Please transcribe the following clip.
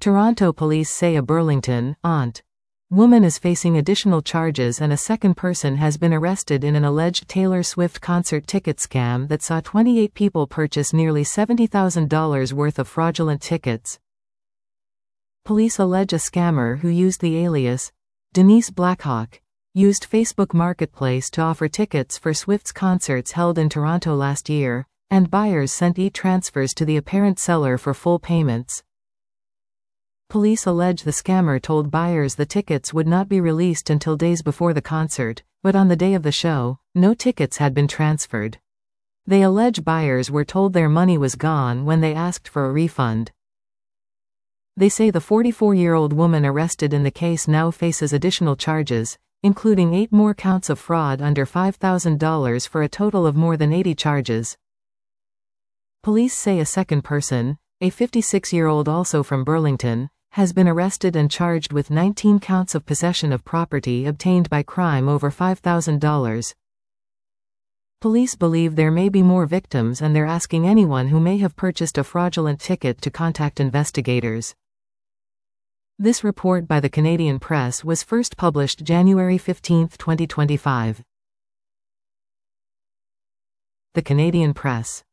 Toronto police say a Burlington, Ont. woman is facing additional charges and a second person has been arrested in an alleged Taylor Swift concert ticket scam that saw 28 people purchase nearly $70,000 worth of fraudulent tickets. Police allege a scammer who used the alias Denise Blackhawk used Facebook Marketplace to offer tickets for Swift's concerts held in Toronto last year, and buyers sent e-transfers to the apparent seller for full payments. Police allege the scammer told buyers the tickets would not be released until days before the concert, but on the day of the show, no tickets had been transferred. They allege buyers were told their money was gone when they asked for a refund. They say the 44-year-old woman arrested in the case now faces additional charges, including 8 more counts of fraud under $5,000 for a total of more than 80 charges. Police say a second person, a 56-year-old also from Burlington, has been arrested and charged with 19 counts of possession of property obtained by crime over $5,000. Police believe there may be more victims and they're asking anyone who may have purchased a fraudulent ticket to contact investigators. This report by the Canadian Press was first published January 15, 2025. The Canadian Press.